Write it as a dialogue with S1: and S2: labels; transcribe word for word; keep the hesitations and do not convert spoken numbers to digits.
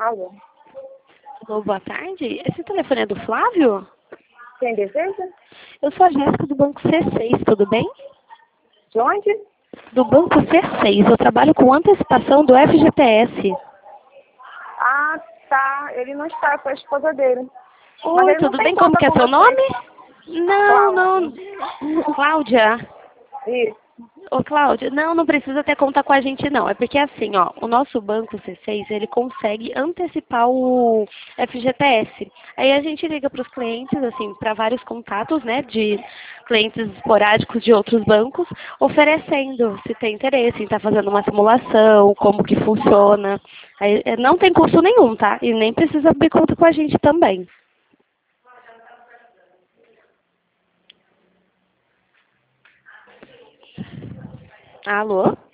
S1: Alô?
S2: Alô, boa tarde. Esse telefone é do Flávio?
S1: Quem deseja?
S2: Eu sou a Jéssica do Banco C seis, tudo bem?
S1: De onde?
S2: Do Banco C seis. Eu trabalho com antecipação do F G T S.
S1: Ah, tá. Ele não está com a esposa dele. Mas
S2: Oi,
S1: ele não
S2: tudo
S1: tem
S2: bem? Como
S1: conta
S2: que é
S1: com
S2: seu
S1: vocês.
S2: nome? Não, não.
S1: Cláudia.
S2: Cláudia.
S1: Isso.
S2: Ô, Cláudia, não, não precisa ter conta com a gente, não. É porque, assim, ó, o nosso banco C seis, ele consegue antecipar o F G T S. Aí a gente liga para os clientes, assim, para vários contatos, né, de clientes esporádicos de outros bancos, oferecendo se tem interesse em estar fazendo uma simulação, como que funciona. Aí, eh, não tem custo nenhum, tá? E nem precisa abrir conta com a gente também. Alô?